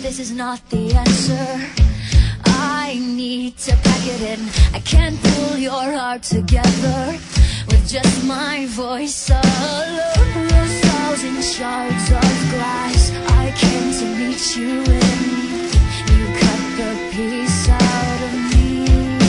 this is not the answer. I need to pack it in. I can't pull your heart together with just my voice alone. Those thousand shards of glass I came to meet you in. You cut the piece out of me.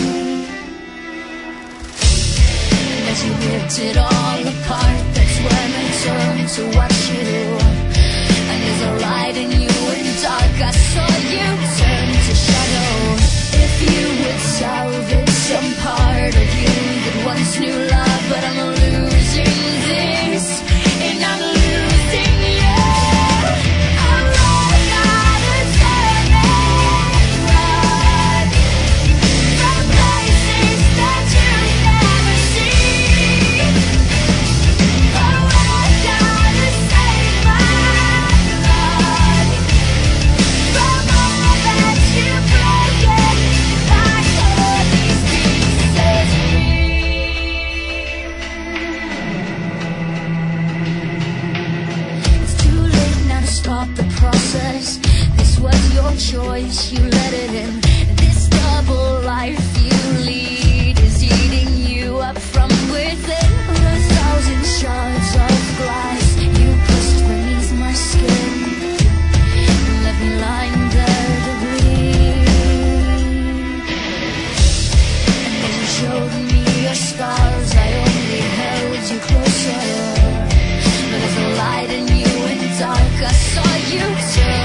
As you ripped it all apart, that's when I turned to watch you. And there's a light in you in the dark. I saw you turn to shadow. If you would salvage some part of you that once knew love, but I'm losing this, and I'm losing you. I'm running out of time and run from places that you've never seen. I'm running out of save my blood from all that you've broken. I cut these pieces free. It's too late now to stop the process. This was your choice, you let it in. This double life you lead is eating you up from within. A thousand shards of glass you pushed beneath my skin and left me lying there to bleed. And as you showed me your scars, I only held you closer. But there's a light in you in the dark. I saw you turn